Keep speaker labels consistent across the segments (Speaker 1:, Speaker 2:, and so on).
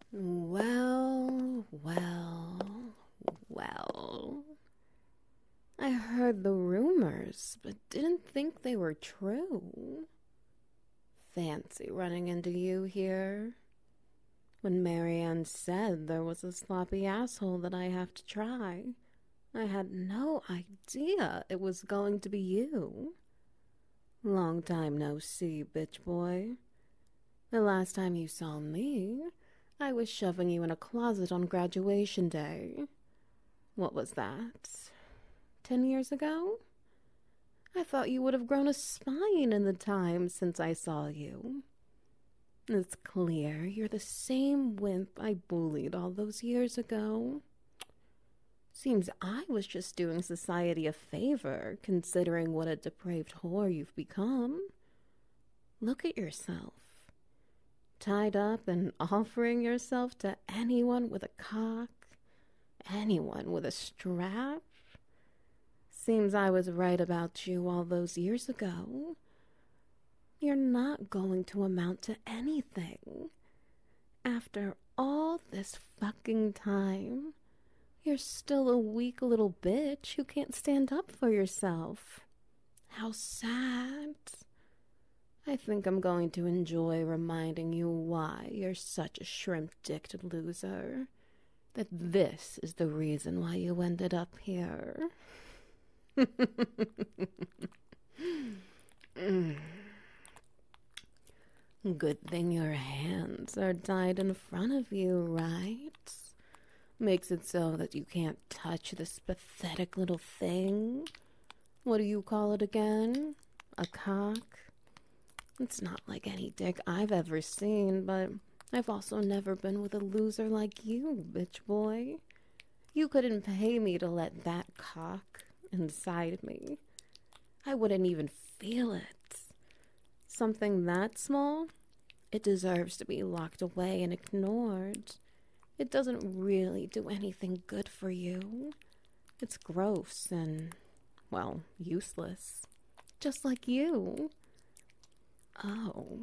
Speaker 1: Well, well, well. I heard the rumors, but didn't think they were true. Fancy running into you here. When Marianne said there was a sloppy asshole that I have to try, I had no idea it was going to be you. Long time no see, bitch boy. The last time you saw me, I was shoving you in a closet on graduation day. What was that? 10 years ago? I thought you would have grown a spine in the time since I saw you. It's clear you're the same wimp I bullied all those years ago. Seems I was just doing society a favor, considering what a depraved whore you've become. Look at yourself. Tied up and offering yourself to anyone with a cock, anyone with a strap. Seems I was right about you all those years ago. You're not going to amount to anything. After all this fucking time, you're still a weak little bitch who can't stand up for yourself. How sad. I think I'm going to enjoy reminding you why you're such a shrimp-dicked loser. That this is the reason why you ended up here. Good thing your hands are tied in front of you, right? Makes it so that you can't touch this pathetic little thing. What do you call it again? A cock? It's not like any dick I've ever seen, but I've also never been with a loser like you, bitch boy. You couldn't pay me to let that cock inside me. I wouldn't even feel it. Something that small, it deserves to be locked away and ignored. It doesn't really do anything good for you. It's gross and, well, useless. Just like you. Oh.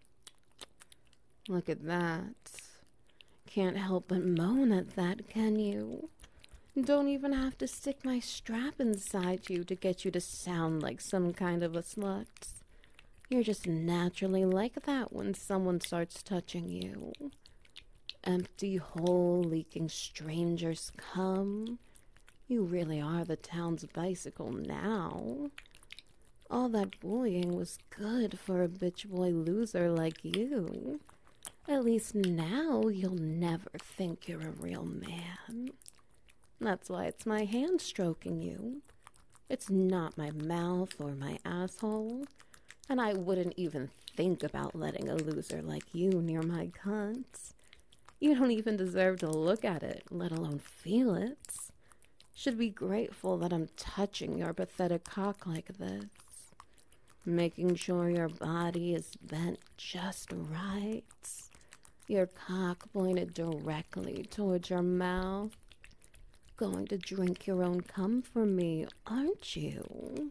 Speaker 1: Look at that. Can't help but moan at that, can you? Don't even have to stick my strap inside you to get you to sound like some kind of a slut. You're just naturally like that when someone starts touching you. Empty hole leaking strangers come. You really are the town's bicycle now. All that bullying was good for a bitch boy loser like you. At least now you'll never think you're a real man. That's why it's my hand stroking you. It's not my mouth or my asshole. And I wouldn't even think about letting a loser like you near my cunt. You don't even deserve to look at it, let alone feel it. Should be grateful that I'm touching your pathetic cock like this. Making sure your body is bent just right. Your cock pointed directly towards your mouth. Going to drink your own cum for me, aren't you?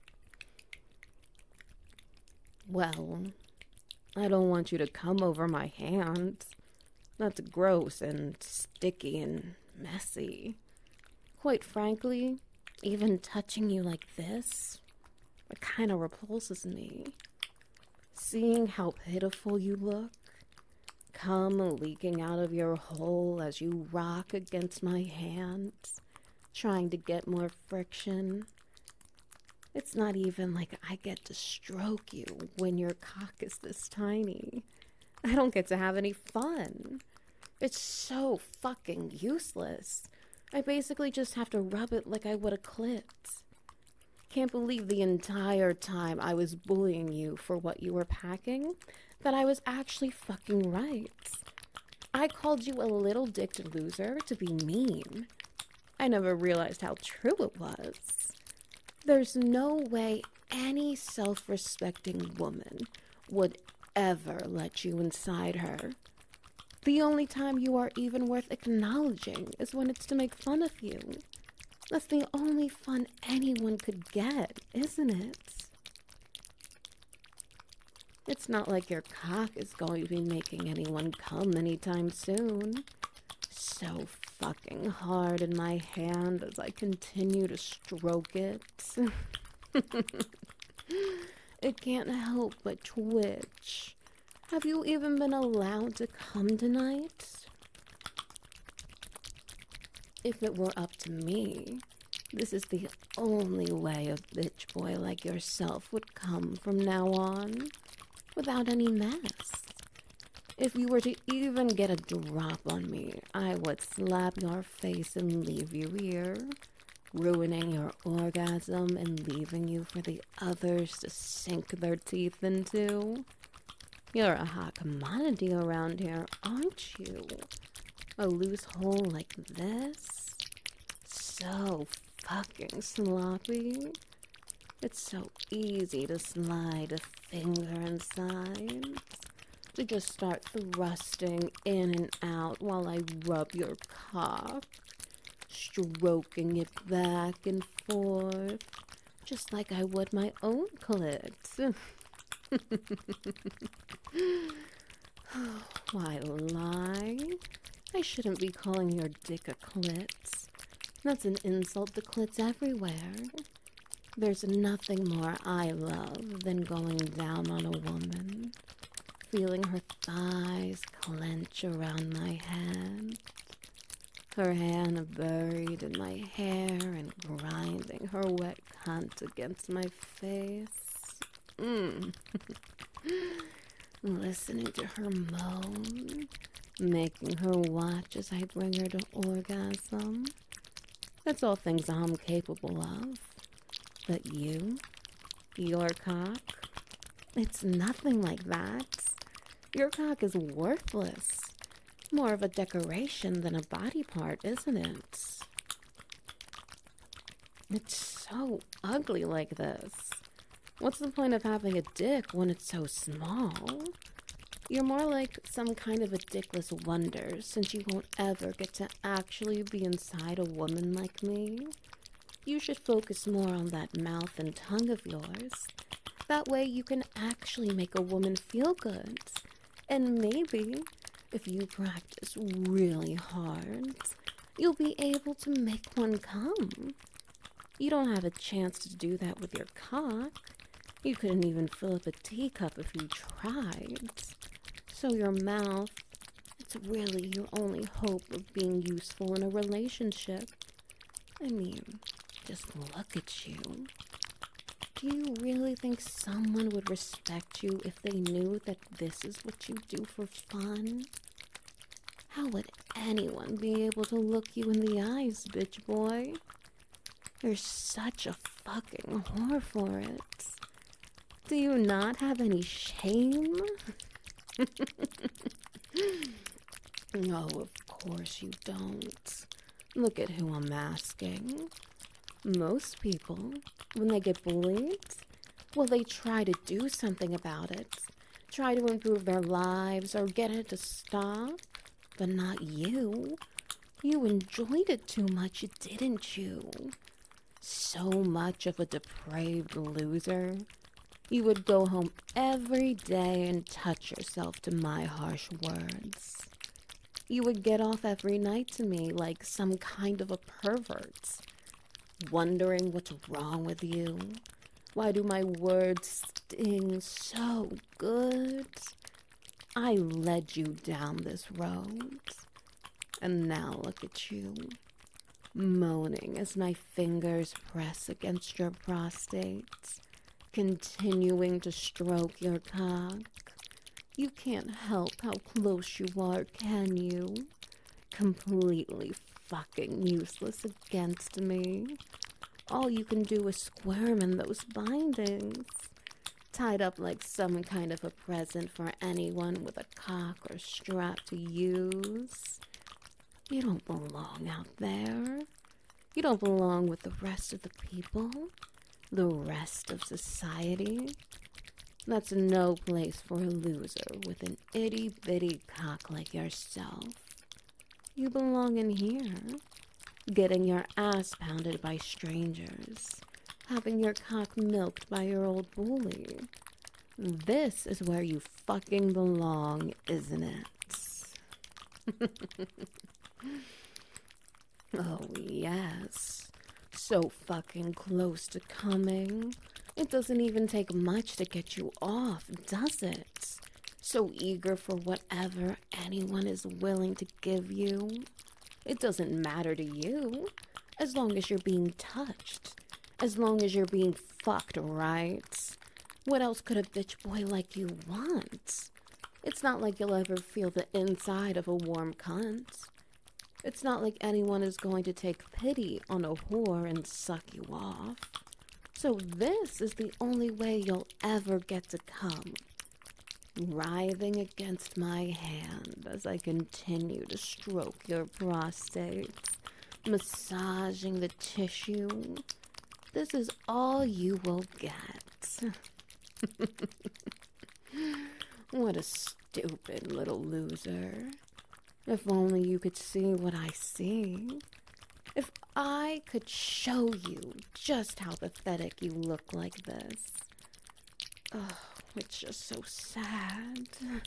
Speaker 1: Well, I don't want you to come over my hand. That's gross and sticky and messy. Quite frankly, even touching you like this, it kind of repulses me. Seeing how pitiful you look, cum leaking out of your hole as you rock against my hands, trying to get more friction. It's not even like I get to stroke you when your cock is this tiny. I don't get to have any fun. It's so fucking useless. I basically just have to rub it like I would a clit. Can't believe the entire time I was bullying you for what you were packing, that I was actually fucking right. I called you a little dicked loser to be mean. I never realized how true it was. There's no way any self-respecting woman would ever let you inside her. The only time you are even worth acknowledging is when it's to make fun of you. That's the only fun anyone could get, isn't it? It's not like your cock is going to be making anyone come anytime soon. So fucking hard in my hand as I continue to stroke it. It can't help but twitch. Have you even been allowed to come tonight? If it were up to me, this is the only way a bitch boy like yourself would come from now on, without any mess. If you were to even get a drop on me, I would slap your face and leave you here, ruining your orgasm and leaving you for the others to sink their teeth into. You're a hot commodity around here, aren't you? A loose hole like this? So fucking sloppy. It's so easy to slide a finger inside. To just start thrusting in and out while I rub your cock, stroking it back and forth, just like I would my own clit. Why lie? I shouldn't be calling your dick a clit. That's an insult to clits everywhere. There's nothing more I love than going down on a woman, feeling her thighs clench around my head, her hand buried in my hair and grinding her wet cunt against my face. Listening to her moan, making her watch as I bring her to orgasm. That's all things I'm capable of. But you, your cock, it's nothing like that. Your cock is worthless. More of a decoration than a body part, isn't it? It's so ugly like this. What's the point of having a dick when it's so small? You're more like some kind of a dickless wonder, since you won't ever get to actually be inside a woman like me. You should focus more on that mouth and tongue of yours. That way you can actually make a woman feel good. And maybe, if you practice really hard, you'll be able to make one come. You don't have a chance to do that with your cock. You couldn't even fill up a teacup if you tried. So your mouth, it's really your only hope of being useful in a relationship. I mean, just look at you. Do you really think someone would respect you if they knew that this is what you do for fun? How would anyone be able to look you in the eyes, bitch boy? You're such a fucking whore for it. Do you not have any shame? No, of course you don't. Look at who I'm asking. Most people, when they get bullied, well, they try to do something about it. Try to improve their lives or get it to stop. But not you. You enjoyed it too much, didn't you? So much of a depraved loser. You would go home every day and touch yourself to my harsh words. You would get off every night to me like some kind of a pervert, wondering what's wrong with you. Why do my words sting so good? I led you down this road, and now look at you, moaning as my fingers press against your prostate, continuing to stroke your cock. You can't help how close you are, can you? Completely fucking useless against me. All you can do is squirm in those bindings, tied up like some kind of a present for anyone with a cock or strap to use. You don't belong out there. You don't belong with the rest of the people, the rest of society. That's no place for a loser with an itty-bitty cock like yourself. You belong in here, getting your ass pounded by strangers, having your cock milked by your old bully, This is where you fucking belong, isn't it? Oh, yes. So fucking close to coming. It doesn't even take much to get you off, does it? So eager for whatever anyone is willing to give you. It doesn't matter to you, as long as you're being touched. As long as you're being fucked, right? What else could a bitch boy like you want? It's not like you'll ever feel the inside of a warm cunt. It's not like anyone is going to take pity on a whore and suck you off. So this is the only way you'll ever get to come. Writhing against my hand as I continue to stroke your prostate, massaging the tissue. This is all you will get. What a stupid little loser. If only you could see what I see. If I could show you just how pathetic you look like this. Oh, it's just so sad.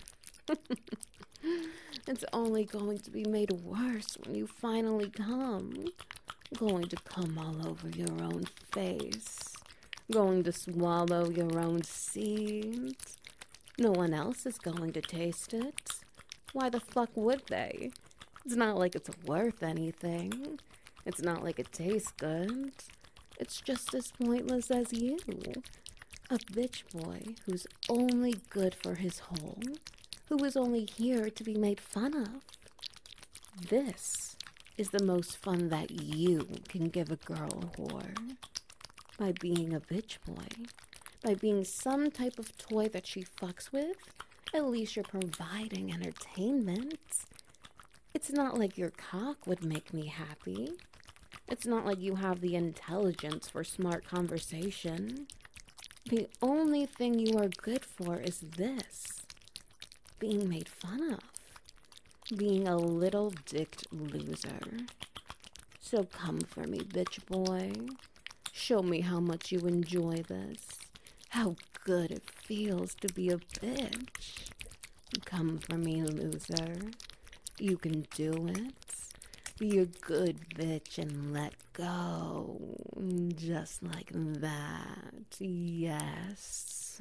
Speaker 1: It's only going to be made worse when you finally come. Going to come all over your own face. Going to swallow your own seeds. No one else is going to taste it. Why the fuck would they? It's not like it's worth anything. It's not like it tastes good. It's just as pointless as you. A bitch boy who's only good for his hole, who is only here to be made fun of. This is the most fun that you can give a girl whore. By being a bitch boy. By being some type of toy that she fucks with, at least you're providing entertainment. It's not like your cock would make me happy. It's not like you have the intelligence for smart conversation. The only thing you are good for is this. Being made fun of. Being a little dicked loser. So come for me, bitch boy. Show me how much you enjoy this. How good it feels to be a bitch. Come for me, loser. You can do it. Be a good bitch and let go. Just like that. Yes.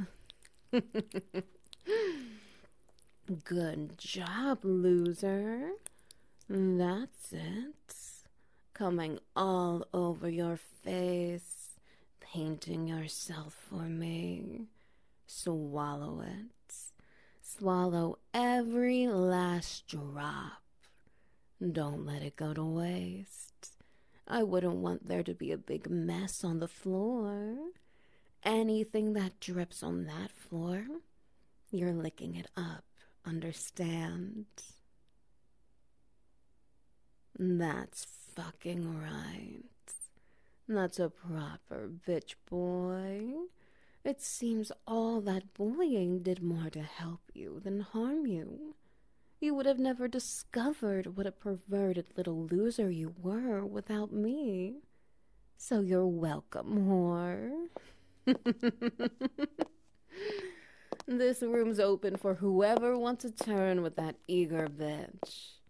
Speaker 1: Good job, loser. That's it. Coming all over your face. Painting yourself for me. Swallow it. Swallow every last drop. Don't let it go to waste. I wouldn't want there to be a big mess on the floor. Anything that drips on that floor, you're licking it up, understand? That's fucking right. That's a proper bitch boy. It seems all that bullying did more to help you than harm you. You would have never discovered what a perverted little loser you were without me. So you're welcome, whore. This room's open for whoever wants to turn with that eager bitch.